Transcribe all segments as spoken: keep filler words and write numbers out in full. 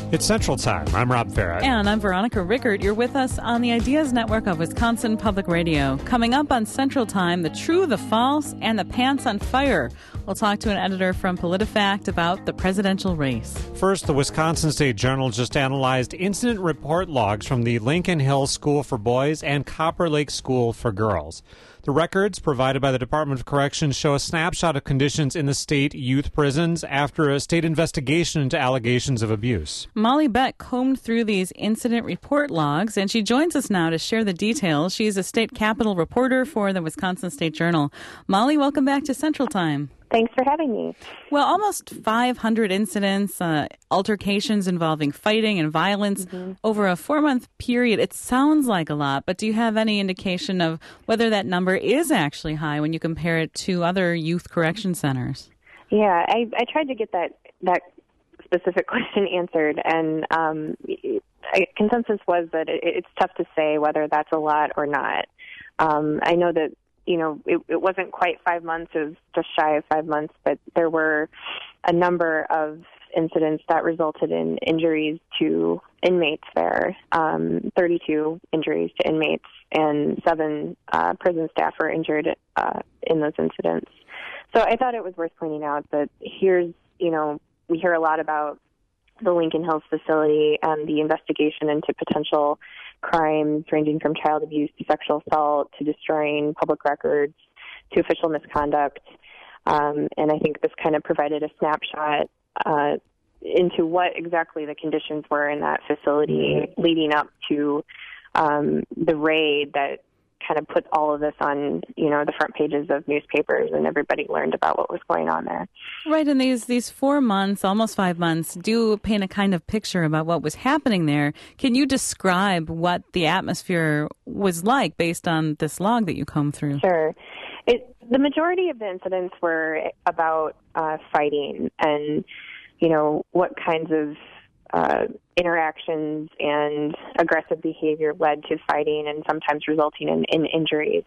It's Central Time. I'm Rob Farrett. And I'm Veronica Rickert. You're with us on the Ideas Network of Wisconsin Public Radio. Coming up on Central Time, the true, the false, and the pants on fire. We'll talk to an editor from PolitiFact about the presidential race. First, the Wisconsin State Journal just analyzed incident report logs from the Lincoln Hills School for Boys and Copper Lake School for Girls. The records provided by the Department of Corrections show a snapshot of conditions in the state youth prisons after a state investigation into allegations of abuse. Molly Beck combed through these incident report logs, and she joins us now to share the details. She's a state capitol reporter for the Wisconsin State Journal. Molly, welcome back to Central Time. Thanks for having me. Well, almost five hundred incidents, uh, altercations involving fighting and violence mm-hmm. over a four-month period. It sounds like a lot, but do you have any indication of whether that number is actually high when you compare it to other youth correction centers? Yeah, I, I tried to get that, that specific question answered, and um, I, consensus was that it, it's tough to say whether that's a lot or not. Um, I know that You know, it, it wasn't quite five months, it was just shy of five months, but there were a number of incidents that resulted in injuries to inmates there, um, thirty-two injuries to inmates, and seven uh, prison staff were injured uh, in those incidents. So I thought it was worth pointing out that here's, you know, we hear a lot about the Lincoln Hills facility and the investigation into potential crimes ranging from child abuse to sexual assault to destroying public records to official misconduct. Um, and I think this kind of provided a snapshot uh, into what exactly the conditions were in that facility leading up to um, the raid that kind of put all of this on, you know, the front pages of newspapers, and everybody learned about what was going on there. Right, and these these four months, almost five months, do paint a kind of picture about what was happening there. Can you describe what the atmosphere was like based on this log that you combed through? Sure. It, the majority of the incidents were about uh, fighting and, you know, what kinds of Uh, interactions and aggressive behavior led to fighting and sometimes resulting in, in injuries.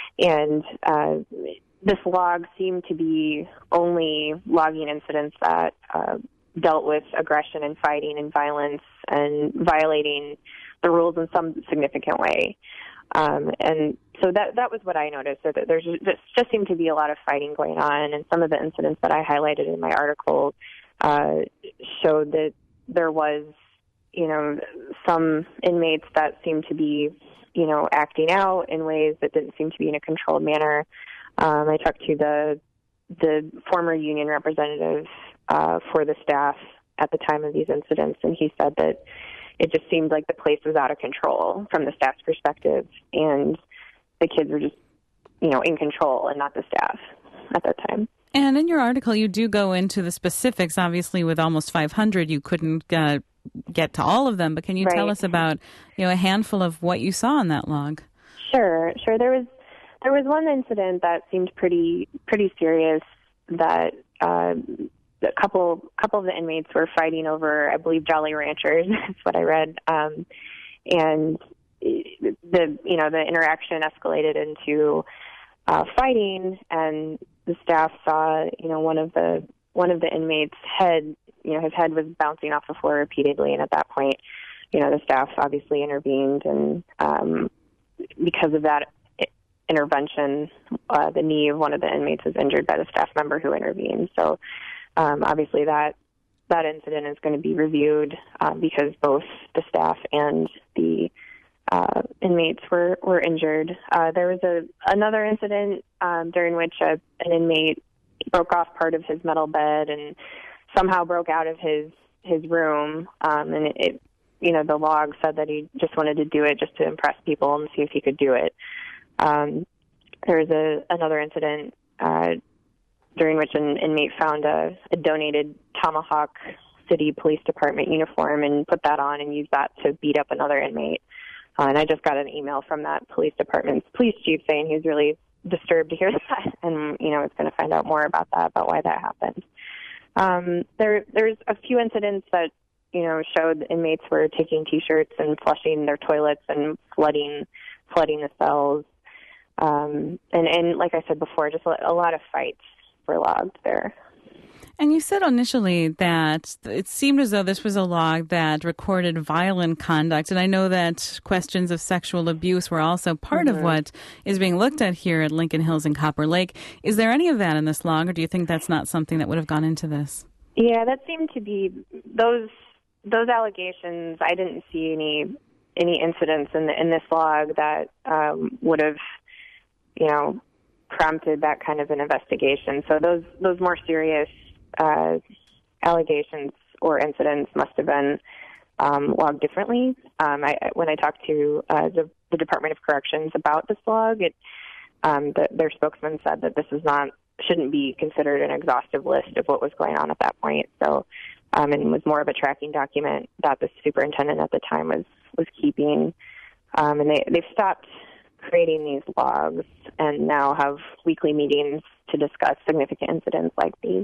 And uh, this log seemed to be only logging incidents that uh, dealt with aggression and fighting and violence and violating the rules in some significant way. Um, and so that that was what I noticed. So that there's just, just seemed to be a lot of fighting going on, and some of the incidents that I highlighted in my article uh, showed that there was, you know, some inmates that seemed to be, you know, acting out in ways that didn't seem to be in a controlled manner. Um, I talked to the the former union representative uh, for the staff at the time of these incidents, and he said that it just seemed like the place was out of control from the staff's perspective, and the kids were just, you know, in control and not the staff at that time. And in your article, you do go into the specifics. Obviously, with almost five hundred, you couldn't uh, get to all of them. But can you right. tell us about, you know, a handful of what you saw in that log? Sure, sure. There was there was one incident that seemed pretty pretty serious. That uh, a couple couple of the inmates were fighting over, I believe, Jolly Ranchers. That's what I read, um, and the you know the interaction escalated into uh, fighting, and the staff saw, you know, one of the one of the inmates' head, you know, his head was bouncing off the floor repeatedly, and at that point, you know, the staff obviously intervened, and um, because of that intervention, uh, the knee of one of the inmates was injured by the staff member who intervened. So, um, obviously, that that incident is going to be reviewed uh, because both the staff and the Uh, inmates were, were injured. Uh, there was a another incident um, during which a, an inmate broke off part of his metal bed and somehow broke out of his his room. Um, and it, it, you know, the log said that he just wanted to do it just to impress people and see if he could do it. Um, there was a another incident uh, during which an inmate found a, a donated Tomahawk City Police Department uniform and put that on and used that to beat up another inmate. Uh, and I just got an email from that police department's police chief saying he's really disturbed to hear that, and, you know, is going to find out more about that, about why that happened. Um, there, there's a few incidents that, you know, showed inmates were taking T-shirts and flushing their toilets and flooding, flooding the cells. Um, and, and like I said before, just a lot of fights were logged there. And you said initially that it seemed as though this was a log that recorded violent conduct. And I know that questions of sexual abuse were also part mm-hmm. of what is being looked at here at Lincoln Hills and Copper Lake. Is there any of that in this log, or do you think that's not something that would have gone into this? Yeah, that seemed to be those those allegations. I didn't see any any incidents in the, in this log that um, would have, you know, prompted that kind of an investigation. So those those more serious uh, allegations or incidents must have been um, logged differently. Um, I, when I talked to uh, the, the Department of Corrections about this log, it um, the, their spokesman said that this is not shouldn't be considered an exhaustive list of what was going on at that point. So, um, and was more of a tracking document that the superintendent at the time was was keeping. Um, and they they've stopped creating these logs and now have weekly meetings to discuss significant incidents like these.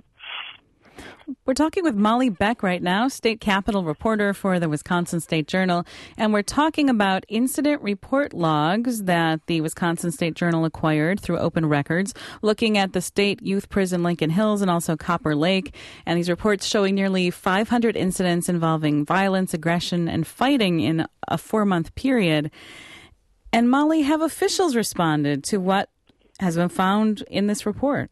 We're talking with Molly Beck right now, state capitol reporter for the Wisconsin State Journal, and we're talking about incident report logs that the Wisconsin State Journal acquired through open records, looking at the state youth prison Lincoln Hills and also Copper Lake, and these reports showing nearly five hundred incidents involving violence, aggression, and fighting in a four-month period. And Molly, have officials responded to what has been found in this report?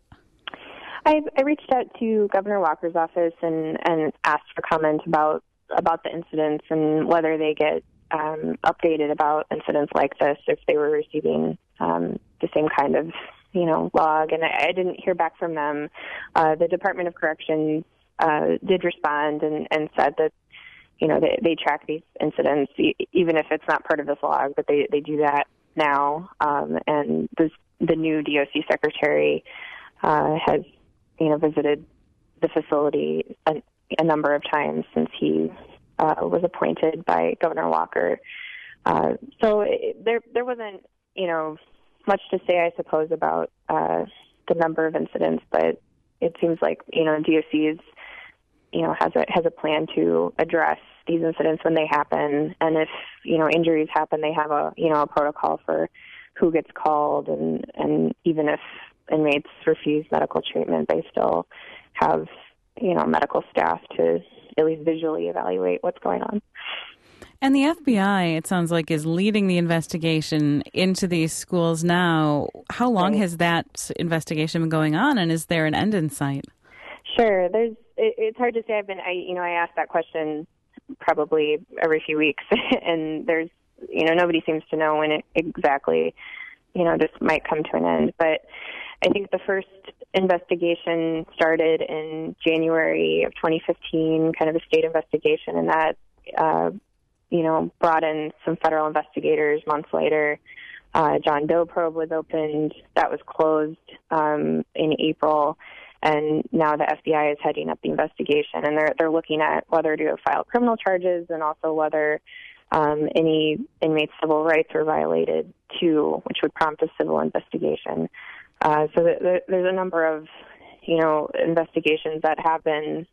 I, I reached out to Governor Walker's office and, and asked for comment about about the incidents and whether they get um, updated about incidents like this, if they were receiving um, the same kind of, you know, log. And I, I didn't hear back from them. Uh, the Department of Corrections uh, did respond and, and said that, you know, they, they track these incidents, even if it's not part of this log, but they, they do that now. Um, and this, the new D O C secretary uh, has, you know, visited the facility a, a number of times since he uh, was appointed by Governor Walker. Uh, so it, there, there wasn't, you know, much to say, I suppose, about uh, the number of incidents, but it seems like, you know, D O C is, you know, has a has a plan to address these incidents when they happen, and if, you know, injuries happen, they have a, you know, a protocol for who gets called, and and even if inmates refuse medical treatment, they still have, you know, medical staff to at least visually evaluate what's going on. And the F B I, it sounds like, is leading the investigation into these schools now. How long right. has that investigation been going on, and is there an end in sight? Sure. There's. It, it's hard to say. I've been. I, you know, I ask that question probably every few weeks, and there's, you know, nobody seems to know when it exactly, you know, just might come to an end. But I think the first investigation started in January of twenty fifteen, kind of a state investigation, and that, uh, you know, brought in some federal investigators months later. Uh, John Doe probe was opened. That was closed um, in April. And now the F B I is heading up the investigation, and they're they're looking at whether to file criminal charges and also whether um, any inmates' civil rights were violated too, which would prompt a civil investigation. Uh, so the, the, there's a number of, you know, investigations that have been,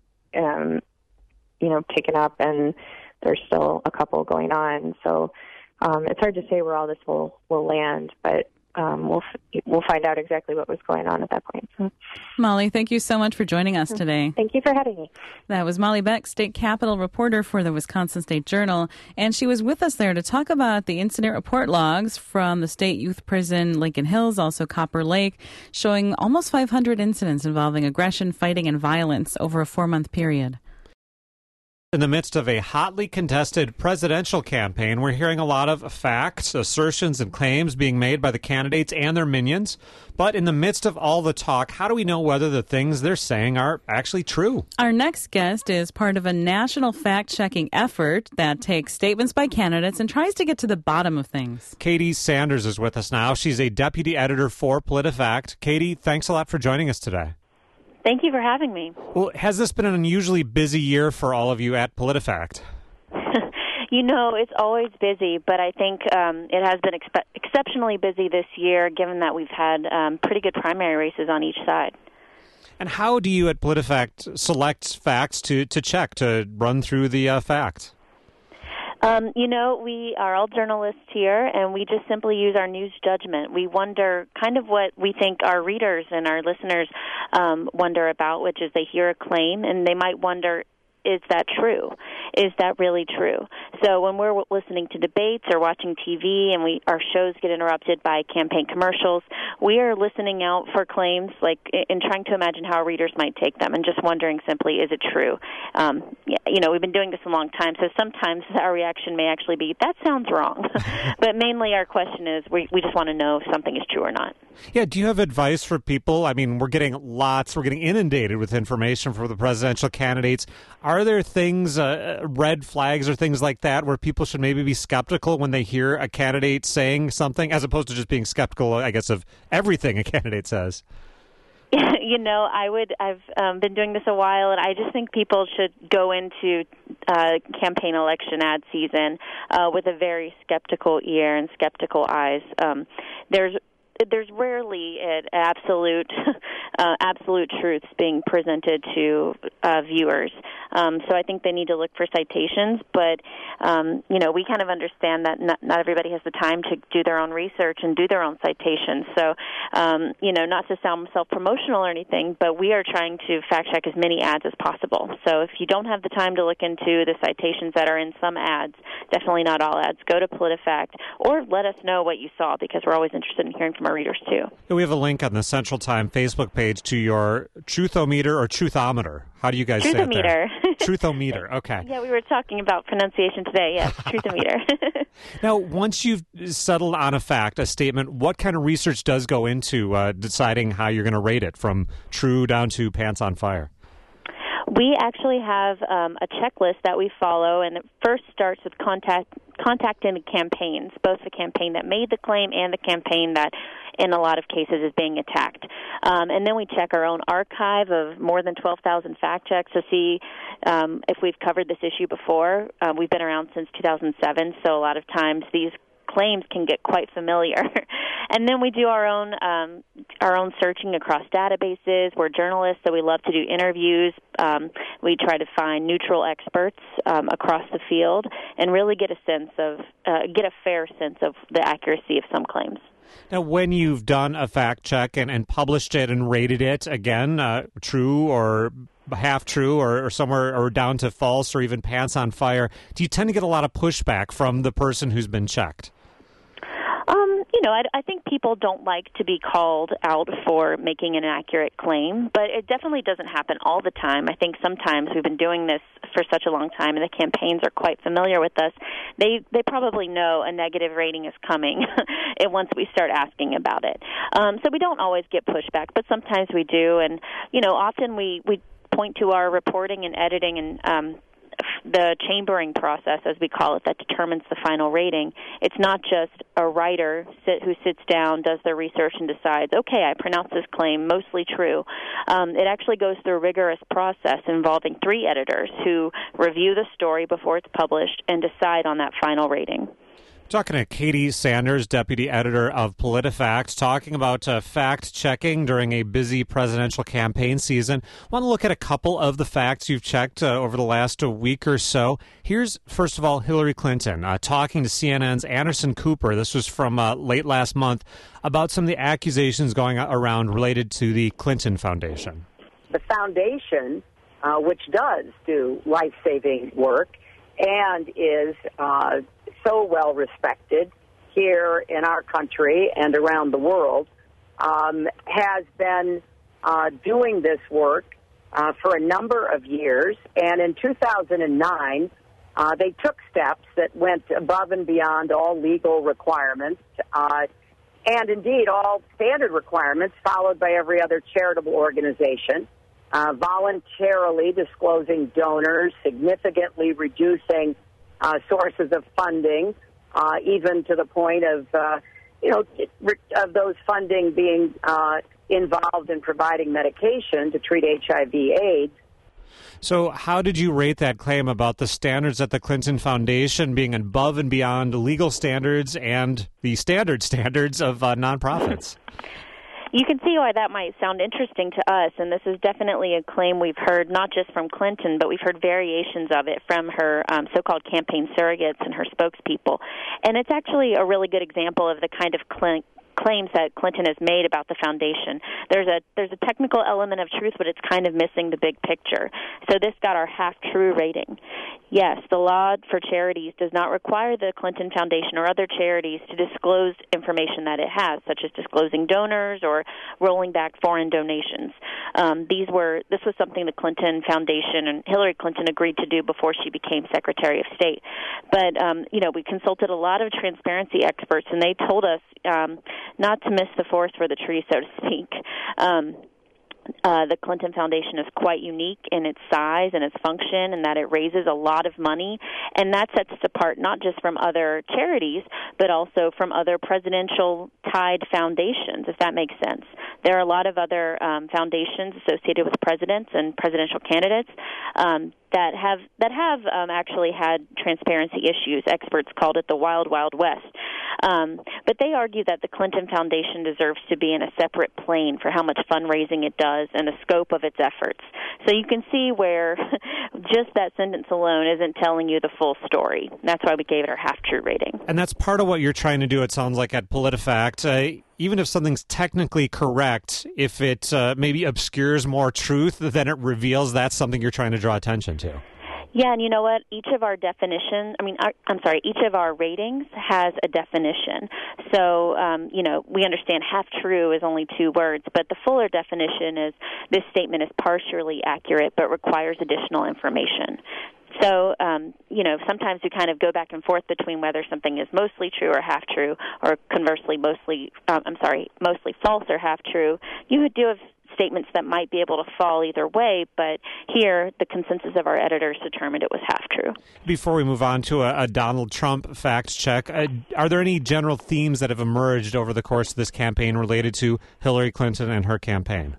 um, you know, taken up, and there's still a couple going on. So um, it's hard to say where all this will, will land, but Um, we'll we'll find out exactly what was going on at that point. So. Molly, thank you so much for joining us today. Thank you for having me. That was Molly Beck, state capitol reporter for the Wisconsin State Journal, and she was with us there to talk about the incident report logs from the state youth prison Lincoln Hills, also Copper Lake, showing almost five hundred incidents involving aggression, fighting, and violence over a four-month period. In the midst of a hotly contested presidential campaign, we're hearing a lot of facts, assertions, and claims being made by the candidates and their minions. But in the midst of all the talk, how do we know whether the things they're saying are actually true? Our next guest is part of a national fact-checking effort that takes statements by candidates and tries to get to the bottom of things. Katie Sanders is with us now. She's a deputy editor for PolitiFact. Katie, thanks a lot for joining us today. Thank you for having me. Well, has this been an unusually busy year for all of you at PolitiFact? You know, it's always busy, but I think um, it has been expe- exceptionally busy this year, given that we've had um, pretty good primary races on each side. And how do you at PolitiFact select facts to, to check, to run through the uh, facts? Um, you know, we are all journalists here, and we just simply use our news judgment. We wonder kind of what we think our readers and our listeners um, wonder about, which is they hear a claim, and they might wonder, is that true? Is that really true? So when we're listening to debates or watching T V and we our shows get interrupted by campaign commercials, we are listening out for claims, like in trying to imagine how our readers might take them, and just wondering simply, is it true? Um, you know, we've been doing this a long time, so sometimes our reaction may actually be, that sounds wrong. But mainly our question is, we, we just want to know if something is true or not. Yeah, do you have advice for people? I mean, we're getting lots, we're getting inundated with information for the presidential candidates. Are there things, uh, red flags or things like that, where people should maybe be skeptical when they hear a candidate saying something, as opposed to just being skeptical, I guess, of everything a candidate says? You know, I would. I've um, been doing this a while, and I just think people should go into uh, campaign election ad season uh, with a very skeptical ear and skeptical eyes. Um, there's There's rarely an absolute, uh, absolute truths being presented to uh, viewers. Um, so I think they need to look for citations. But um, you know, we kind of understand that not, not everybody has the time to do their own research and do their own citations. So um, you know, not to sound self-promotional or anything, but we are trying to fact check as many ads as possible. So if you don't have the time to look into the citations that are in some ads, definitely not all ads, go to PolitiFact or let us know what you saw, because we're always interested in hearing from our readers too. We have a link on the Central Time Facebook page to your Truthometer or Truthometer. How do you guys say it there? Truthometer. Okay. Yeah, we were talking about pronunciation today. Yes, Truthometer. Now, once you've settled on a fact, a statement, what kind of research does go into uh, deciding how you're going to rate it, from true down to pants on fire? We actually have um, a checklist that we follow, and it first starts with contact contacting the campaigns, both the campaign that made the claim and the campaign that, in a lot of cases, is being attacked. Um, and then we check our own archive of more than twelve thousand fact checks to see um, if we've covered this issue before. Uh, we've been around since two thousand seven, so a lot of times these claims can get quite familiar. And then we do our own um, our own searching across databases. We're journalists, so we love to do interviews. Um, we try to find neutral experts um, across the field and really get a sense of uh, get a fair sense of the accuracy of some claims. Now, when you've done a fact check and, and published it and rated it, again, uh, true or half true or, or somewhere or down to false or even pants on fire, do you tend to get a lot of pushback from the person who's been checked? Um, you know, I, I think people don't like to be called out for making an inaccurate claim, but it definitely doesn't happen all the time. I think sometimes we've been doing this for such a long time, and the campaigns are quite familiar with us. They they probably know a negative rating is coming once we start asking about it. Um, so we don't always get pushback, but sometimes we do, and you know, often we we point to our reporting and editing and um, the chambering process, as we call it, that determines the final rating. It's not just a writer sit, who sits down, does their research, and decides, okay, I pronounce this claim mostly true. Um, it actually goes through a rigorous process involving three editors who review the story before it's published and decide on that final rating. Talking to Katie Sanders, deputy editor of PolitiFact, talking about uh, fact-checking during a busy presidential campaign season. Want to look at a couple of the facts you've checked uh, over the last uh, week or so. Here's, first of all, Hillary Clinton uh, talking to C N N's Anderson Cooper. This was from uh, late last month about some of the accusations going around related to the Clinton Foundation. The foundation, uh, which does do life-saving work and is uh, so well respected here in our country and around the world, um, has been uh, doing this work uh, for a number of years. And in two thousand nine, uh, they took steps that went above and beyond all legal requirements uh, and, indeed, all standard requirements followed by every other charitable organization, uh, voluntarily disclosing donors, significantly reducing Uh, sources of funding, uh, even to the point of, uh, you know, of those funding being uh, involved in providing medication to treat H I V AIDS. So how did you rate that claim about the standards at the Clinton Foundation being above and beyond legal standards and the standard standards of uh, nonprofits? You can see why that might sound interesting to us, and this is definitely a claim we've heard not just from Clinton, but we've heard variations of it from her um, so-called campaign surrogates and her spokespeople. And it's actually a really good example of the kind of cl- claims that Clinton has made about the foundation. There's a there's a technical element of truth, but it's kind of missing the big picture. So this got our half-true rating. Yes, the law for charities does not require the Clinton Foundation or other charities to disclose information that it has, such as disclosing donors or rolling back foreign donations. Um, these were this was something the Clinton Foundation and Hillary Clinton agreed to do before she became Secretary of State. But um, you know, we consulted a lot of transparency experts, and they told us um, not to miss the forest for the trees, so to speak. Um, Uh, the Clinton Foundation is quite unique in its size and its function, and that it raises a lot of money, and that sets it apart not just from other charities, but also from other presidential-tied foundations, if that makes sense. There are a lot of other um, foundations associated with presidents and presidential candidates um, that have that have um, actually had transparency issues. Experts called it the Wild, Wild West. Um, but they argue that the Clinton Foundation deserves to be in a separate plane for how much fundraising it does and the scope of its efforts. So you can see where just that sentence alone isn't telling you the full story. That's why we gave it our half-true rating. And that's part of what you're trying to do, it sounds like, at PolitiFact. Uh, even if something's technically correct, if it uh, maybe obscures more truth, then it reveals that's something you're trying to draw attention to. Yeah, and you know what? Each of our definitions, I mean, our, I'm sorry, each of our ratings has a definition. So, um, you know, we understand half-true is only two words, but the fuller definition is this statement is partially accurate but requires additional information. So, um, you know, sometimes we kind of go back and forth between whether something is mostly true or half-true, or conversely, mostly, um, I'm sorry, mostly false or half-true. You do have statements that might be able to fall either way, but here the consensus of our editors determined it was half-true. Before we move on to a, a Donald Trump fact check, uh, are there any general themes that have emerged over the course of this campaign related to Hillary Clinton and her campaign?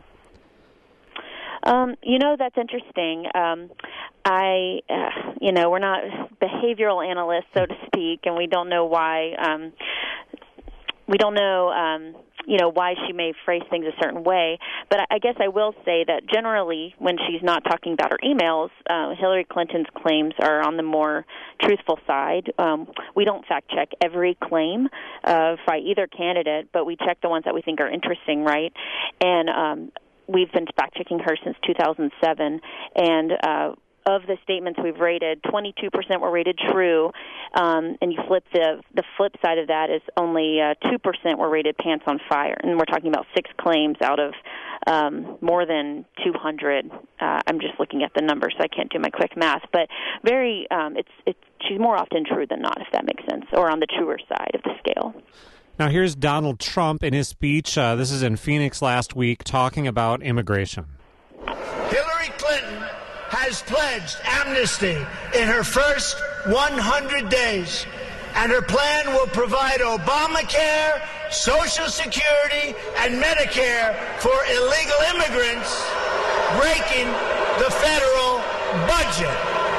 Um, you know, that's interesting. Um, I, uh, you know, we're not behavioral analysts, so to speak, and we don't know why. Um, we don't know, um, you know, why she may phrase things a certain way. But I guess I will say that generally, when she's not talking about her emails, uh, Hillary Clinton's claims are on the more truthful side. Um, we don't fact check every claim uh, by either candidate, but we check the ones that we think are interesting, right? And um, we've been fact-checking her since two thousand seven, and uh, of the statements we've rated, twenty-two percent were rated true, um, and you flip the the flip side of that is only uh, two percent were rated pants on fire, and we're talking about six claims out of um, more than two hundred. Uh, I'm just looking at the numbers, so I can't do my quick math, but very, um, it's it's she's more often true than not, if that makes sense, or on the truer side of the scale. Now, here's Donald Trump in his speech. Uh, this is in Phoenix last week, talking about immigration. Hillary Clinton has pledged amnesty in her first one hundred days, and her plan will provide Obamacare, Social Security, and Medicare for illegal immigrants, breaking the federal budget.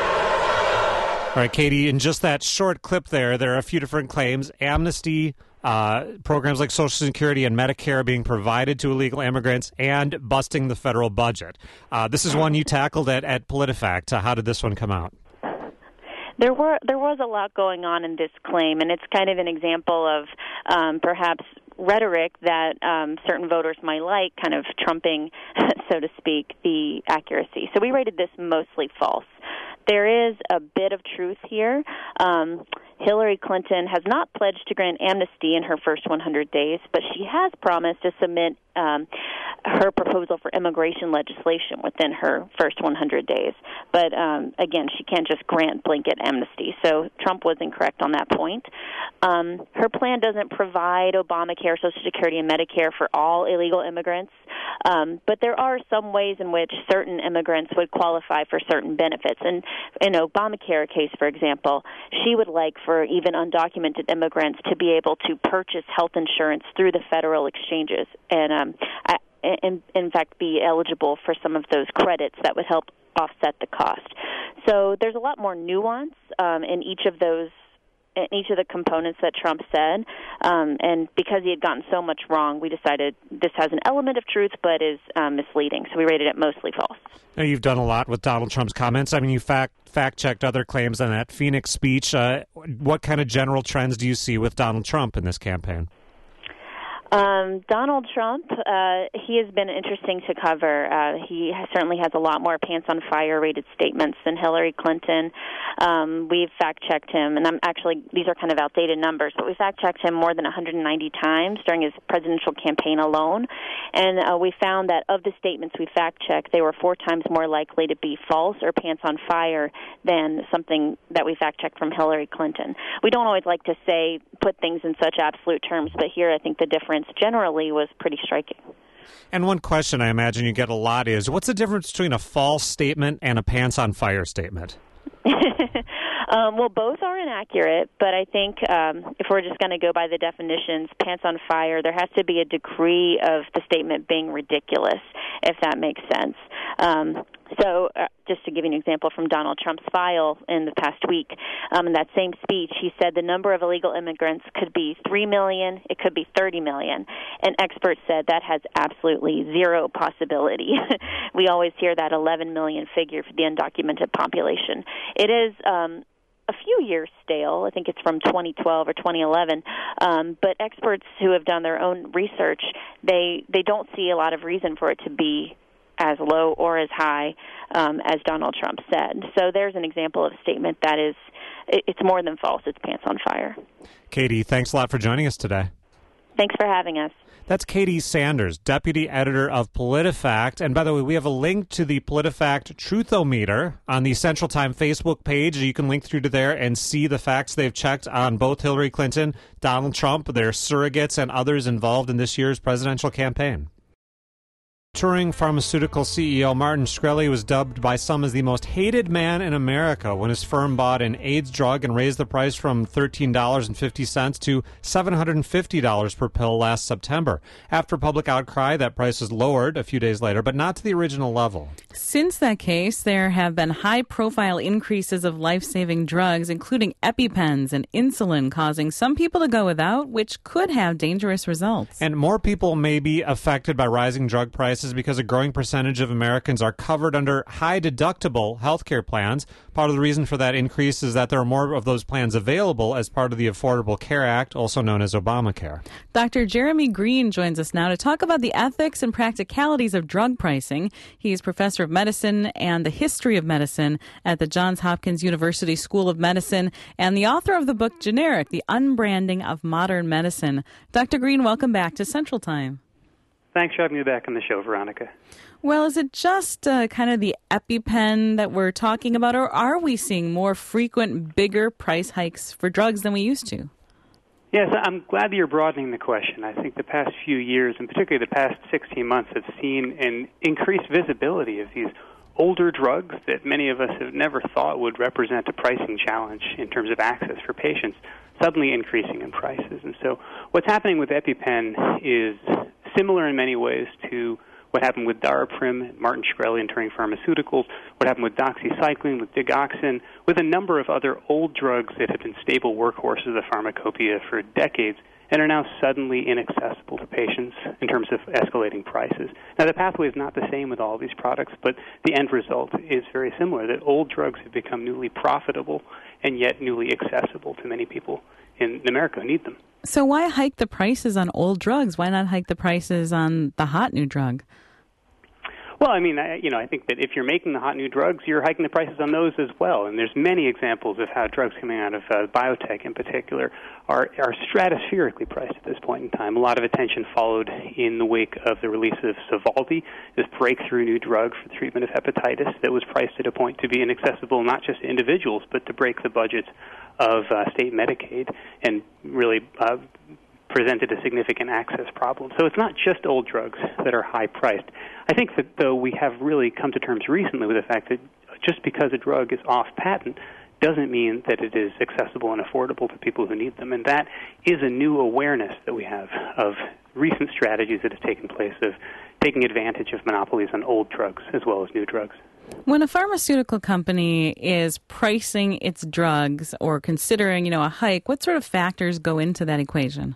All right, Katie, in just that short clip there, there are a few different claims. Amnesty, Uh, programs like Social Security and Medicare being provided to illegal immigrants, and busting the federal budget. Uh, this is one you tackled at, at PolitiFact. Uh, how did this one come out? There were there was a lot going on in this claim, and it's kind of an example of um, perhaps rhetoric that um, certain voters might like, kind of trumping, so to speak, the accuracy. So we rated this mostly false. There is a bit of truth here. Um, Hillary Clinton has not pledged to grant amnesty in her first one hundred days, but she has promised to submit um, her proposal for immigration legislation within her first one hundred days. But um, again, she can't just grant blanket amnesty. So Trump was incorrect on that point. Um, her plan doesn't provide Obamacare, Social Security, and Medicare for all illegal immigrants. Um, but there are some ways in which certain immigrants would qualify for certain benefits. And in Obamacare case, for example, she would like for even undocumented immigrants to be able to purchase health insurance through the federal exchanges and, um, I, in, in fact, be eligible for some of those credits that would help offset the cost. So there's a lot more nuance um, in each of those in each of the components that Trump said. Um, and because he had gotten so much wrong, we decided this has an element of truth but is um, misleading. So we rated it mostly false. Now, you've done a lot with Donald Trump's comments. I mean, you fact fact-checked other claims on that Phoenix speech. Uh, what kind of general trends do you see with Donald Trump in this campaign? Um, Donald Trump, uh, he has been interesting to cover. Uh, he has, certainly has a lot more pants-on-fire rated statements than Hillary Clinton. Um, we've fact-checked him, and I'm actually, these are kind of outdated numbers, but we fact-checked him more than one hundred ninety times during his presidential campaign alone. And uh, we found that of the statements we fact-checked, they were four times more likely to be false or pants-on-fire than something that we fact-checked from Hillary Clinton. We don't always like to say, put things in such absolute terms, but here I think the difference generally was pretty striking. And one question I imagine you get a lot is, what's the difference between a false statement and a pants-on-fire statement? um, well, both are inaccurate, but I think um, if we're just going to go by the definitions, pants on fire, there has to be a degree of the statement being ridiculous, if that makes sense. Um, so uh, just to give you an example from Donald Trump's file in the past week, um, in that same speech, he said the number of illegal immigrants could be three million, it could be thirty million, and experts said that has absolutely zero possibility. We always hear that eleven million figure for the undocumented population. It is um, a few years stale. I think it's from twenty twelve or twenty eleven. Um, but experts who have done their own research, they they don't see a lot of reason for it to be as low or as high um, as Donald Trump said. So there's an example of a statement that is, it, it's more than false. It's pants on fire. Katie, thanks a lot for joining us today. Thanks for having us. That's Katie Sanders, deputy editor of PolitiFact. And by the way, we have a link to the PolitiFact Truthometer on the Central Time Facebook page. You can link through to there and see the facts they've checked on both Hillary Clinton, Donald Trump, their surrogates, and others involved in this year's presidential campaign. Touring pharmaceutical C E O Martin Shkreli was dubbed by some as the most hated man in America when his firm bought an AIDS drug and raised the price from thirteen dollars and fifty cents to seven hundred fifty dollars per pill last September. After public outcry, that price was lowered a few days later, but not to the original level. Since that case, there have been high-profile increases of life-saving drugs, including EpiPens and insulin, causing some people to go without, which could have dangerous results. And more people may be affected by rising drug prices because a growing percentage of Americans are covered under high-deductible health care plans. Part of the reason for that increase is that there are more of those plans available as part of the Affordable Care Act, also known as Obamacare. Doctor Jeremy Green joins us now to talk about the ethics and practicalities of drug pricing. He's professor of medicine and the history of medicine at the Johns Hopkins University School of Medicine and the author of the book Generic, The Unbranding of Modern Medicine. Doctor Green, welcome back to Central Time. Thanks for having me back on the show, Veronica. Well, is it just uh, kind of the EpiPen that we're talking about, or are we seeing more frequent, bigger price hikes for drugs than we used to? Yes, I'm glad that you're broadening the question. I think the past few years, and particularly the past sixteen months, have seen an increased visibility of these older drugs that many of us have never thought would represent a pricing challenge in terms of access for patients, suddenly increasing in prices. And so what's happening with EpiPen is similar in many ways to what happened with Daraprim, Martin Shkreli and Turing Pharmaceuticals, what happened with doxycycline, with digoxin, with a number of other old drugs that have been stable workhorses of the pharmacopoeia for decades and are now suddenly inaccessible to patients in terms of escalating prices. Now, the pathway is not the same with all of these products, but the end result is very similar, that old drugs have become newly profitable and yet newly accessible to many people in America who need them. So why hike the prices on old drugs? Why not hike the prices on the hot new drug? Well, I mean, I, you know, I think that if you're making the hot new drugs, you're hiking the prices on those as well. And there's many examples of how drugs coming out of uh, biotech in particular are, are stratospherically priced at this point in time. A lot of attention followed in the wake of the release of Sovaldi, this breakthrough new drug for the treatment of hepatitis that was priced at a point to be inaccessible not just to individuals, but to break the budgets of uh, state Medicaid and really uh, presented a significant access problem. So it's not just old drugs that are high-priced. I think that, though, we have really come to terms recently with the fact that just because a drug is off-patent doesn't mean that it is accessible and affordable to people who need them. And that is a new awareness that we have of recent strategies that have taken place of taking advantage of monopolies on old drugs as well as new drugs. When a pharmaceutical company is pricing its drugs or considering, you know, a hike, what sort of factors go into that equation?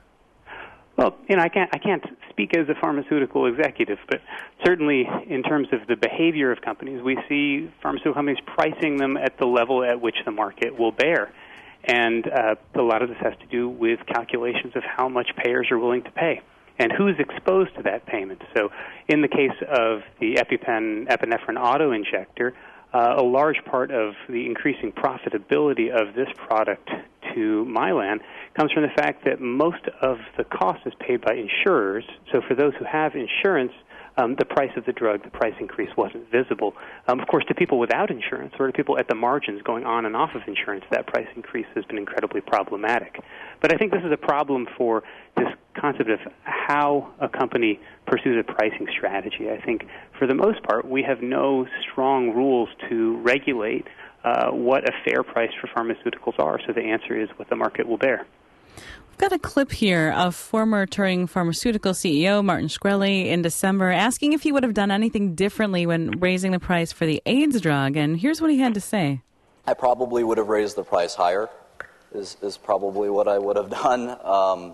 Well, you know, I can't I can't speak as a pharmaceutical executive, but certainly in terms of the behavior of companies, we see pharmaceutical companies pricing them at the level at which the market will bear. And uh, a lot of this has to do with calculations of how much payers are willing to pay and who's exposed to that payment. So in the case of the EpiPen epinephrine auto-injector, uh, a large part of the increasing profitability of this product to Mylan comes from the fact that most of the cost is paid by insurers. So for those who have insurance, um, the price of the drug, the price increase wasn't visible. Um, of course, to people without insurance or to people at the margins going on and off of insurance, that price increase has been incredibly problematic. But I think this is a problem for this concept of how a company pursues a pricing strategy. I think for the most part, we have no strong rules to regulate uh, what a fair price for pharmaceuticals are. So the answer is what the market will bear. We've got a clip here of former Turing Pharmaceutical C E O Martin Shkreli in December asking if he would have done anything differently when raising the price for the AIDS drug. And here's what he had to say. I probably would have raised the price higher, is, is probably what I would have done. Um,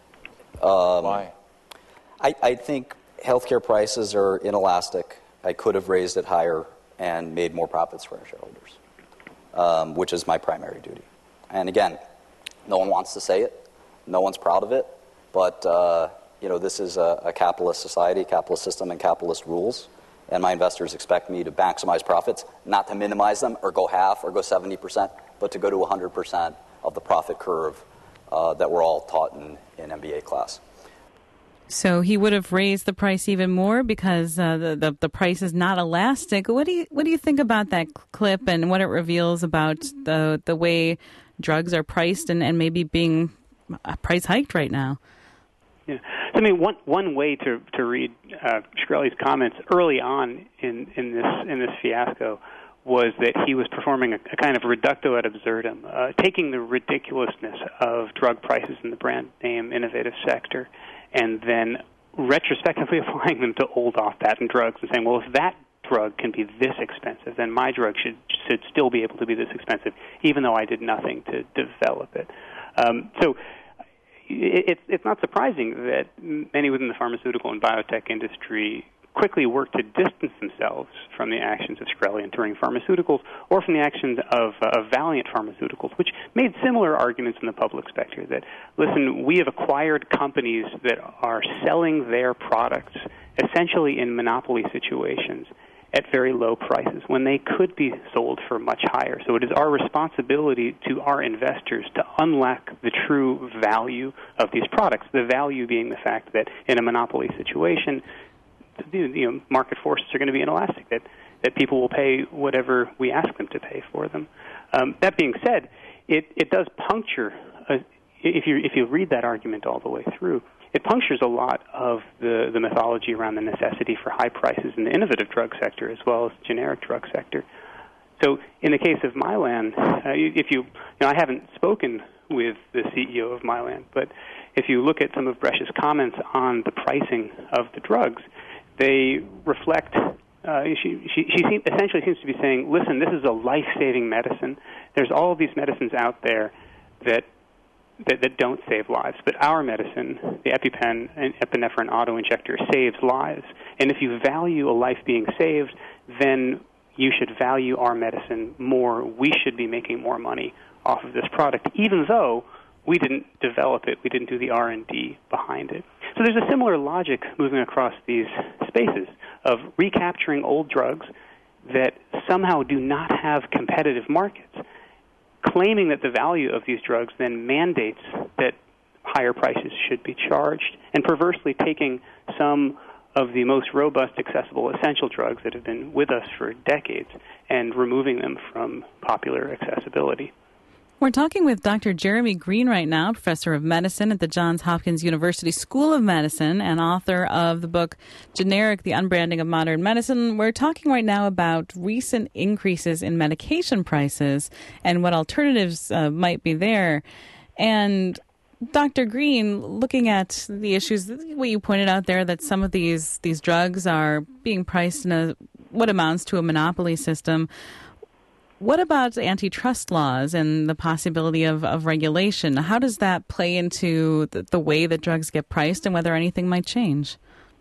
um, Why? I, I think healthcare prices are inelastic. I could have raised it higher and made more profits for our shareholders, um, which is my primary duty. And again, no one wants to say it. No one's proud of it, but uh, you know, this is a, a capitalist society, capitalist system, and capitalist rules. And my investors expect me to maximize profits, not to minimize them or go half or go seventy percent, but to go to one hundred percent of the profit curve uh, that we're all taught in, in M B A class. So he would have raised the price even more because uh, the, the the price is not elastic. What do you what do you think about that clip and what it reveals about the the way drugs are priced and, and maybe being price hiked right now? Yeah, I mean, one one way to to read uh, Shkreli's comments early on in, in this in this fiasco was that he was performing a, a kind of reductio ad absurdum, uh, taking the ridiculousness of drug prices in the brand name innovative sector, and then retrospectively applying them to old off-patent drugs and saying, well, if that drug can be this expensive, then my drug should should still be able to be this expensive, even though I did nothing to develop it. Um, so it, it's, it's not surprising that many within the pharmaceutical and biotech industry quickly work to distance themselves from the actions of Shkreli and Turing Pharmaceuticals or from the actions of, uh, of Valiant Pharmaceuticals, which made similar arguments in the public sector that, listen, we have acquired companies that are selling their products essentially in monopoly situations at very low prices when they could be sold for much higher. So it is our responsibility to our investors to unlock the true value of these products, the value being the fact that in a monopoly situation, you know, market forces are going to be inelastic, that, that people will pay whatever we ask them to pay for them. Um, that being said, it, it does puncture, a, if you if you read that argument all the way through, it punctures a lot of the, the mythology around the necessity for high prices in the innovative drug sector as well as the generic drug sector. So in the case of Mylan, uh, if you, you know, I haven't spoken with the C E O of Mylan, but if you look at some of Bresh's comments on the pricing of the drugs, they reflect, uh, she, she, she seem, essentially seems to be saying, listen, this is a life-saving medicine. There's all of these medicines out there that That, that don't save lives. But our medicine, the EpiPen and epinephrine auto-injector, saves lives. And if you value a life being saved, then you should value our medicine more. We should be making more money off of this product, even though we didn't develop it. We didn't do the R and D behind it. So there's a similar logic moving across these spaces of recapturing old drugs that somehow do not have competitive markets, claiming that the value of these drugs then mandates that higher prices should be charged, and perversely taking some of the most robust, accessible, essential drugs that have been with us for decades and removing them from popular accessibility. We're talking with Doctor Jeremy Green right now, professor of medicine at the Johns Hopkins University School of Medicine and author of the book Generic, The Unbranding of Modern Medicine. We're talking right now about recent increases in medication prices and what alternatives uh, might be there. And Doctor Green, looking at the issues, what you pointed out there, that some of these, these drugs are being priced in a what amounts to a monopoly system. What about antitrust laws and the possibility of, of regulation? How does that play into the, the way that drugs get priced and whether anything might change?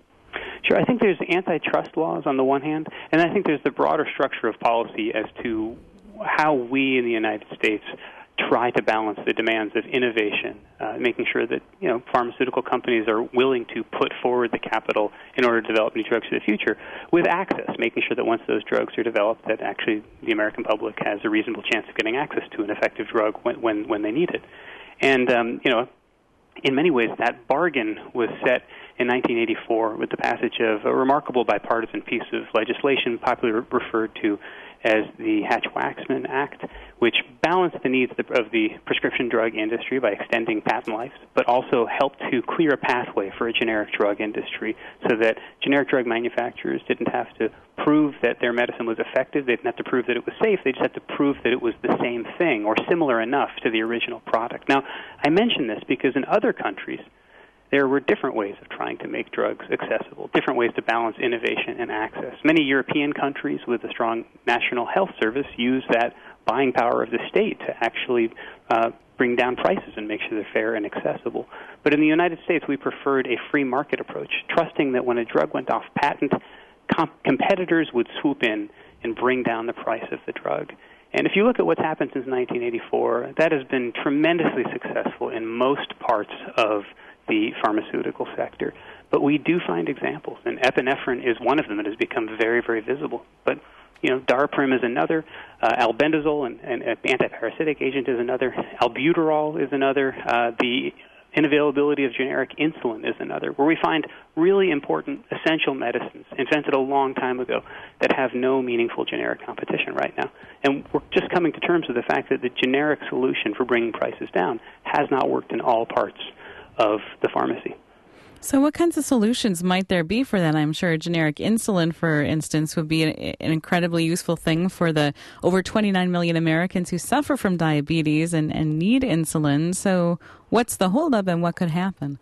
Sure. I think there's antitrust laws on the one hand, and I think there's the broader structure of policy as to how we in the United States try to balance the demands of innovation, uh, making sure that, you know, pharmaceutical companies are willing to put forward the capital in order to develop new drugs for the future, with access, making sure that once those drugs are developed, that actually the American public has a reasonable chance of getting access to an effective drug when when, when they need it. And, um, you know, in many ways, that bargain was set in nineteen eighty-four with the passage of a remarkable bipartisan piece of legislation, popularly referred to as the Hatch-Waxman Act, which balanced the needs of the prescription drug industry by extending patent life, but also helped to clear a pathway for a generic drug industry so that generic drug manufacturers didn't have to prove that their medicine was effective. They didn't have to prove that it was safe. They just had to prove that it was the same thing or similar enough to the original product. Now, I mention this because in other countries, there were different ways of trying to make drugs accessible, different ways to balance innovation and access. Many European countries with a strong national health service use that buying power of the state to actually uh, bring down prices and make sure they're fair and accessible. But in the United States, we preferred a free market approach, trusting that when a drug went off patent, comp- competitors would swoop in and bring down the price of the drug. And if you look at what's happened since nineteen eighty-four, that has been tremendously successful in most parts of the pharmaceutical sector. But we do find examples, and epinephrine is one of them that has become very, very visible. But, you know, Daraprim is another, uh, albendazole, an, an antiparasitic agent, is another, albuterol is another, uh, the inavailability of generic insulin is another, where we find really important, essential medicines invented a long time ago that have no meaningful generic competition right now. And we're just coming to terms with the fact that the generic solution for bringing prices down has not worked in all parts of the pharmacy. So what kinds of solutions might there be for that? I'm sure generic insulin, for instance, would be an, an incredibly useful thing for the over twenty-nine million Americans who suffer from diabetes and, and need insulin. So what's the holdup and what could happen?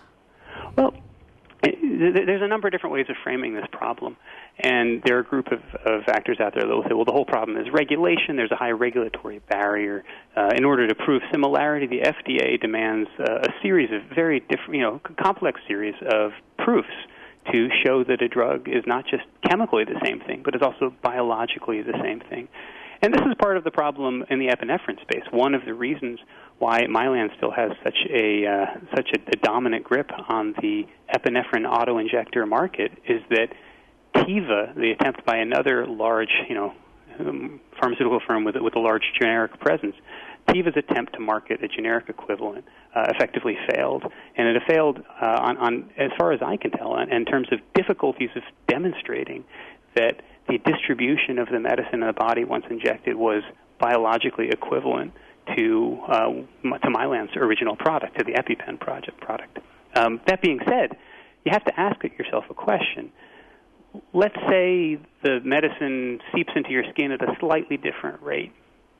Well, there's a number of different ways of framing this problem. And there are a group of, of actors out there that will say, well, the whole problem is regulation. There's a high regulatory barrier. Uh, in order to prove similarity, the F D A demands uh, a series of very different, you know, complex series of proofs to show that a drug is not just chemically the same thing, but is also biologically the same thing. And this is part of the problem in the epinephrine space. One of the reasons why Mylan still has such a uh, such a, a dominant grip on the epinephrine auto-injector market is that Teva, the attempt by another large, you know, um, pharmaceutical firm with with a large generic presence, Teva's attempt to market a generic equivalent uh, effectively failed, and it failed uh, on, on, as far as I can tell, in, in terms of difficulties of demonstrating that the distribution of the medicine in the body once injected was biologically equivalent to uh, to Mylan's original product, to the EpiPen project product. Um, that being said, you have to ask yourself a question. Let's say the medicine seeps into your skin at a slightly different rate.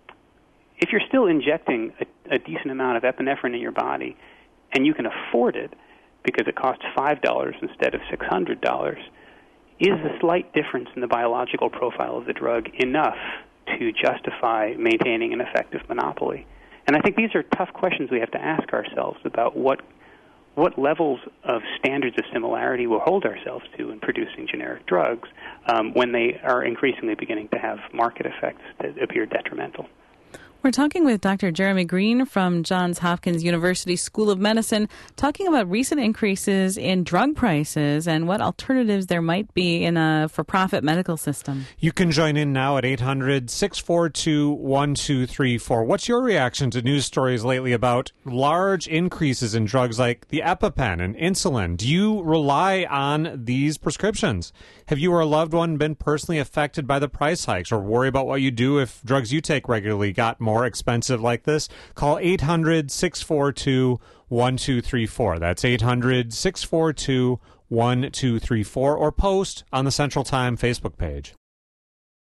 If you're still injecting a, a decent amount of epinephrine in your body, and you can afford it because it costs five dollars instead of six hundred dollars, is the slight difference in the biological profile of the drug enough to justify maintaining an effective monopoly? And I think these are tough questions we have to ask ourselves about what what levels of standards of similarity we'll hold ourselves to in producing generic drugs um, when they are increasingly beginning to have market effects that appear detrimental. We're talking with Doctor Jeremy Green from Johns Hopkins University School of Medicine, talking about recent increases in drug prices and what alternatives there might be in a for-profit medical system. You can join in now at eight hundred, six four two, one two three four. What's your reaction to news stories lately about large increases in drugs like the EpiPen and insulin? Do you rely on these prescriptions? Have you or a loved one been personally affected by the price hikes, or worry about what you do if drugs you take regularly got more expensive like this? Call eight hundred, six four two, one two three four. That's eight hundred, six four two, one two three four, or post on the Central Time Facebook page.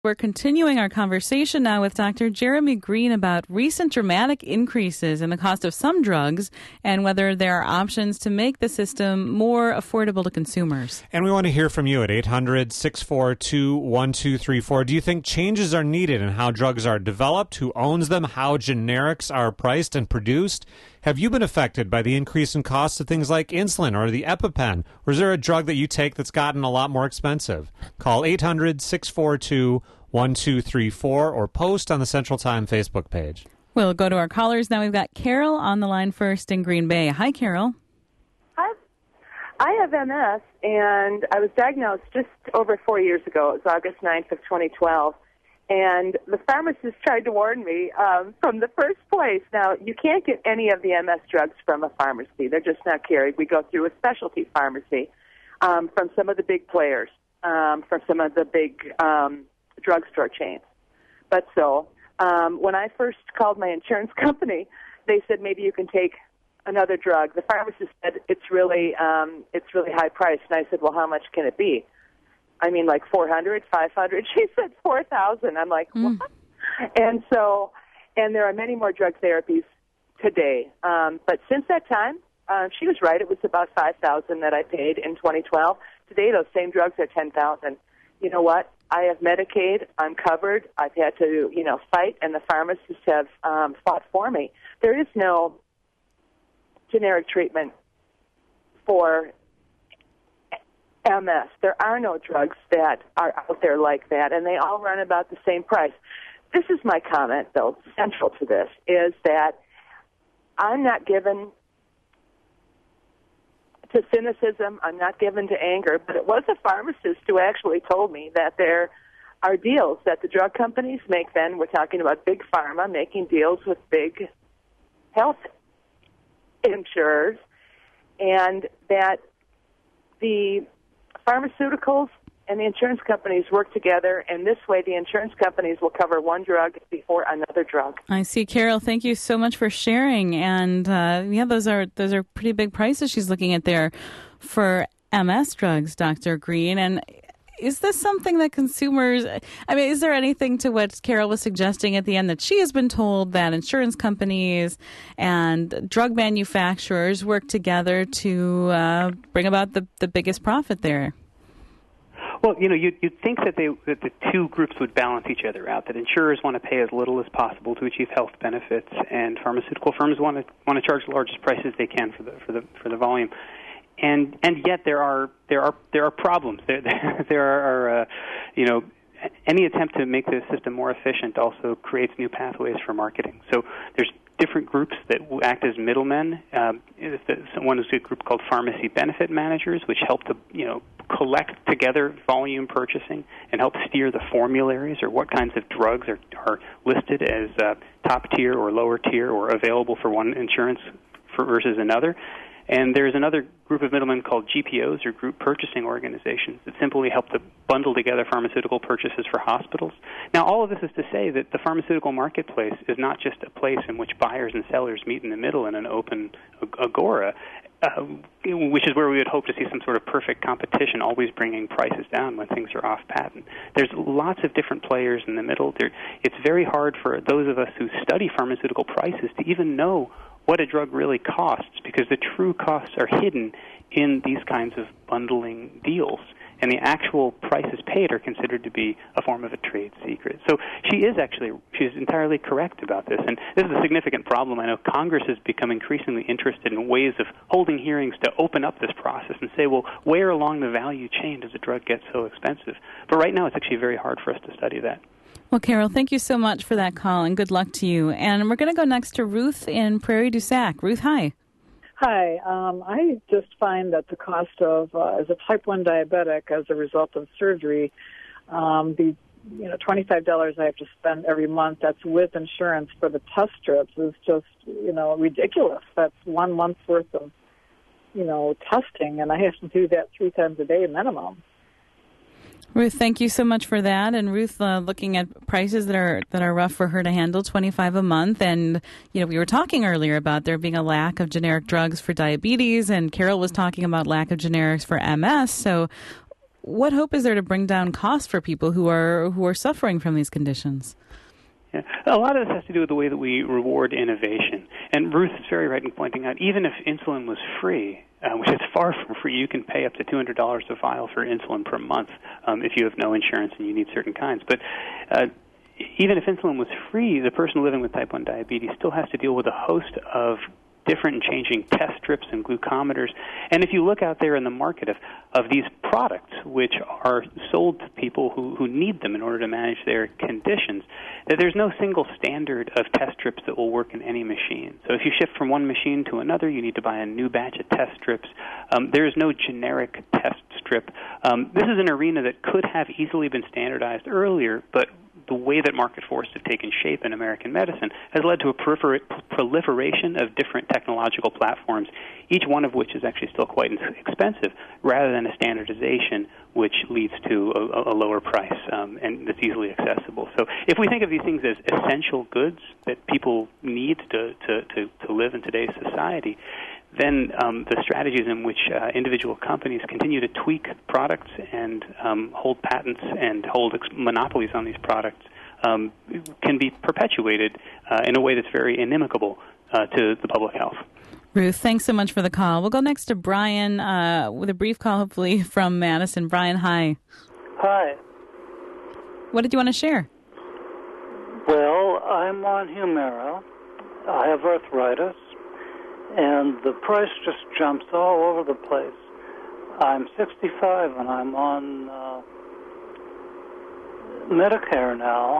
We're continuing our conversation now with Doctor Jeremy Green about recent dramatic increases in the cost of some drugs and whether there are options to make the system more affordable to consumers. And we want to hear from you at eight hundred, six four two, one two three four. Do you think changes are needed in how drugs are developed, who owns them, how generics are priced and produced? Have you been affected by the increase in costs of things like insulin or the EpiPen? Or is there a drug that you take that's gotten a lot more expensive? Call eight hundred, six four two, one two three four or post on the Central Time Facebook page. We'll go to our callers now. We've got Carol on the line first in Green Bay. Hi, Carol. Hi. I have M S, and I was diagnosed just over four years ago. It was August ninth of twenty twelve. And the pharmacist tried to warn me um, from the first place. Now, you can't get any of the M S drugs from a pharmacy. They're just not carried. We go through a specialty pharmacy um, from some of the big players, um, from some of the big um, drugstore chains. But so, um, when I first called my insurance company, they said maybe you can take another drug. The pharmacist said it's really um, it's really high priced. And I said, well, how much can it be? I mean, like four hundred, five hundred. She said four thousand. I'm like, mm. what? And so, and there are many more drug therapies today. Um, but since that time, uh, she was right. It was about five thousand that I paid in twenty twelve. Today, those same drugs are ten thousand. You know what? I have Medicaid. I'm covered. I've had to, you know, fight, and the pharmacists have um, fought for me. There is no generic treatment for M S. There are no drugs that are out there like that, and they all run about the same price. This is my comment, though, central to this, is that I'm not given to cynicism, I'm not given to anger, but it was a pharmacist who actually told me that there are deals that the drug companies make then. We're talking about big pharma making deals with big health insurers, and that the pharmaceuticals and the insurance companies work together, and this way the insurance companies will cover one drug before another drug. I see. Carol, thank you so much for sharing. And uh, yeah, those are those are pretty big prices she's looking at there for M S drugs, Doctor Green. And is this something that consumers, I mean, is there anything to what Carol was suggesting at the end that she has been told that insurance companies and drug manufacturers work together to uh, bring about the, the biggest profit there? Well, you know, you'd, you'd think that they that the two groups would balance each other out, that insurers want to pay as little as possible to achieve health benefits, and pharmaceutical firms want to want to charge the largest prices they can for the for the for the volume. And and yet there are there are there are problems. There there, there are uh, you know, any attempt to make the system more efficient also creates new pathways for marketing. So there's different groups that act as middlemen. Um, one is a group called pharmacy benefit managers, which help to you know collect together volume purchasing and help steer the formularies or what kinds of drugs are are listed as uh, top tier or lower tier or available for one insurance for versus another. And there's another group of middlemen called G P Os, or group purchasing organizations, that simply help to bundle together pharmaceutical purchases for hospitals. Now, all of this is to say that the pharmaceutical marketplace is not just a place in which buyers and sellers meet in the middle in an open agora, uh, which is where we would hope to see some sort of perfect competition, always bringing prices down when things are off patent. There's lots of different players in the middle. There, it's very hard for those of us who study pharmaceutical prices to even know what a drug really costs, because the true costs are hidden in these kinds of bundling deals, and the actual prices paid are considered to be a form of a trade secret. So she is actually, she's entirely correct about this, and this is a significant problem. I know Congress has become increasingly interested in ways of holding hearings to open up this process and say, well, where along the value chain does a drug get so expensive? But right now it's actually very hard for us to study that. Well, Carol, thank you so much for that call, and good luck to you. And we're going to go next to Ruth in Prairie du Sac. Ruth, hi. Hi. Um, I just find that the cost of, uh, as a type one diabetic, as a result of surgery, um, the you know twenty-five dollars I have to spend every month, that's with insurance for the test strips, is just, you know, ridiculous. That's one month's worth of, you know, testing, and I have to do that three times a day minimum. Ruth, thank you so much for that. And Ruth, uh, looking at prices that are that are rough for her to handle, twenty-five dollars a month. And, you know, we were talking earlier about there being a lack of generic drugs for diabetes, and Carol was talking about lack of generics for M S. So what hope is there to bring down costs for people who are who are suffering from these conditions? Yeah. A lot of this has to do with the way that we reward innovation. And Ruth is very right in pointing out, even if insulin was free, uh, which is far from free, you can pay up to two hundred dollars a vial for insulin per month um, if you have no insurance and you need certain kinds. But uh, even if insulin was free, the person living with type one diabetes still has to deal with a host of different and changing test strips and glucometers. And if you look out there in the market of, of these products, which are sold to people who, who need them in order to manage their conditions, that there's no single standard of test strips that will work in any machine. So if you shift from one machine to another, you need to buy a new batch of test strips. Um, there is no generic test strip. Um, this is an arena that could have easily been standardized earlier, but the way that market forces have taken shape in American medicine has led to a prolifer- proliferation of different technological platforms, each one of which is actually still quite expensive, rather than a standardization which leads to a, a lower price um, and that's easily accessible. So if we think of these things as essential goods that people need to, to, to, to live in today's society, then um, the strategies in which uh, individual companies continue to tweak products and um, hold patents and hold ex- monopolies on these products um, can be perpetuated uh, in a way that's very inimical uh, to the public health. Ruth, thanks so much for the call. We'll go next to Brian uh, with a brief call, hopefully, from Madison. Brian, hi. Hi. What did you want to share? Well, I'm on Humira. I have arthritis. And the price just jumps all over the place. I'm sixty-five and I'm on uh, Medicare now.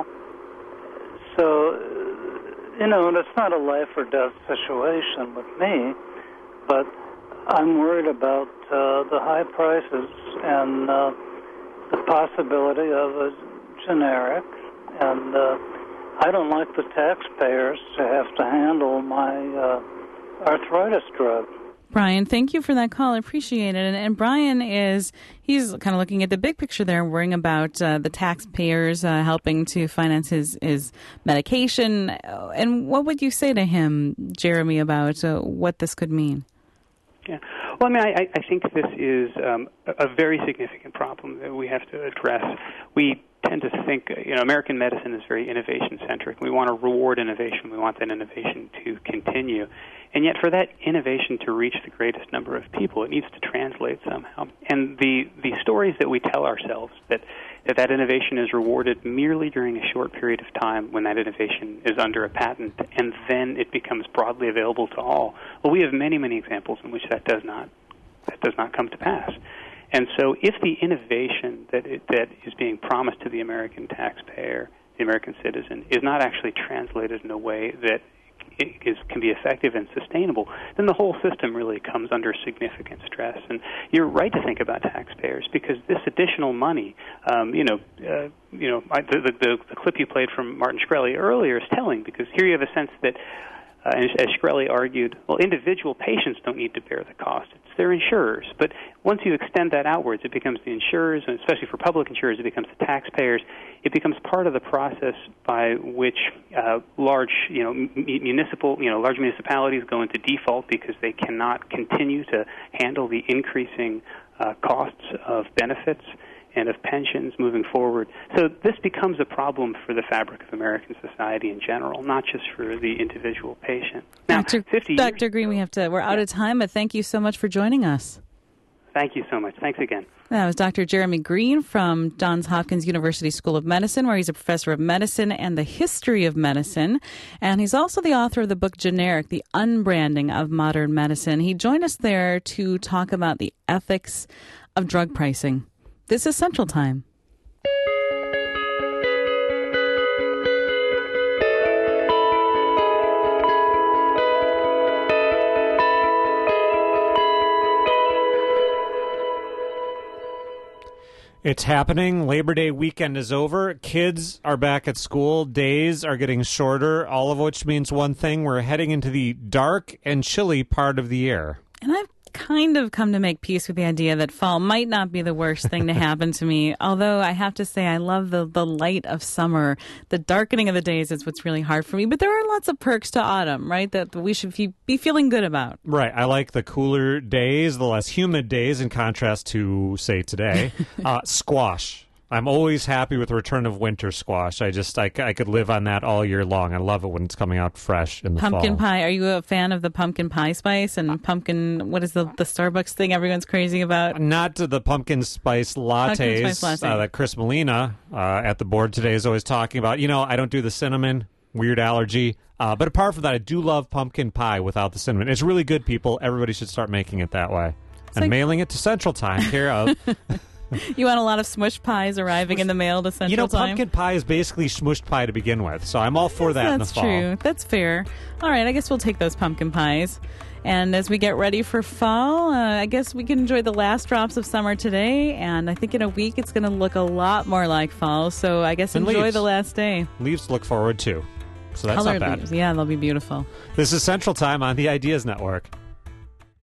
So, you know, it's not a life or death situation with me, but I'm worried about uh, the high prices and uh, the possibility of a generic. And uh, I don't like the taxpayers to have to handle my Uh, arthritis drug. Brian, thank you for that call. I appreciate it. And, and Brian is, he's kind of looking at the big picture there, worrying about uh, the taxpayers uh, helping to finance his, his medication. And what would you say to him, Jeremy, about uh, what this could mean? Yeah. Well, I mean, I, I think this is um, a very significant problem that we have to address. We tend to think, you know, American medicine is very innovation-centric. We want to reward innovation. We want that innovation to continue. And yet for that innovation to reach the greatest number of people, it needs to translate somehow. And the, the stories that we tell ourselves that, that that innovation is rewarded merely during a short period of time when that innovation is under a patent, and then it becomes broadly available to all. Well, we have many, many examples in which that does not that does not come to pass. And so if the innovation that it, that is being promised to the American taxpayer, the American citizen, is not actually translated in a way that it is, can be effective and sustainable, then the whole system really comes under significant stress. And you're right to think about taxpayers, because this additional money, um, you know, uh, you know, I, the, the, the clip you played from Martin Shkreli earlier is telling, because here you have a sense that, uh, as, as Shkreli argued, well, individual patients don't need to bear the cost. It's their insurers. But once you extend that outwards, it becomes the insurers, and especially for public insurers, it becomes the taxpayers. It becomes part of the process by which uh, large, you know, m- municipal, you know, large municipalities go into default because they cannot continue to handle the increasing uh, costs of benefits and of pensions moving forward. So this becomes a problem for the fabric of American society in general, not just for the individual patient. Now, Doctor fifty Doctor years Green, ago, we have to. We're out yeah. of time, but thank you so much for joining us. Thank you so much. Thanks again. That was Doctor Jeremy Green from Johns Hopkins University School of Medicine, where he's a professor of medicine and the history of medicine. And he's also the author of the book Generic, The Unbranding of Modern Medicine. He joined us there to talk about the ethics of drug pricing. This is Central Time. It's happening. Labor Day weekend is over. Kids are back at school. Days are getting shorter, all of which means one thing. We're heading into the dark and chilly part of the year. And I've kind of come to make peace with the idea that fall might not be the worst thing to happen to me. Although I have to say I love the, the light of summer. The darkening of the days is what's really hard for me. But there are lots of perks to autumn, right, that we should be feeling good about. Right. I like the cooler days, the less humid days, in contrast to, say, today. uh, squash. I'm always happy with the return of winter squash. I just, I, I could live on that all year long. I love it when it's coming out fresh in the pumpkin fall. pie. Are you a fan of the pumpkin pie spice and pumpkin, what is the, the Starbucks thing everyone's crazy about? Not the pumpkin spice lattes Pumpkin spice latte. uh, that Chris Molina uh, at the board today is always talking about. You know, I don't do the cinnamon, weird allergy. Uh, but apart from that, I do love pumpkin pie without the cinnamon. It's really good, people. Everybody should start making it that way. It's and like... mailing it to Central Time, care of... You want a lot of smush pies arriving in the mail to Central You know, Time? pumpkin pie is basically smushed pie to begin with, so I'm all for that in the That's fall. true. That's fair. All right, I guess we'll take those pumpkin pies. And as we get ready for fall, uh, I guess we can enjoy the last drops of summer today. And I think in a week it's going to look a lot more like fall. So I guess And enjoy leaves. the last day. Leaves to look forward to. So that's Colored not bad. leaves. Yeah, they'll be beautiful. This is Central Time on the Ideas Network.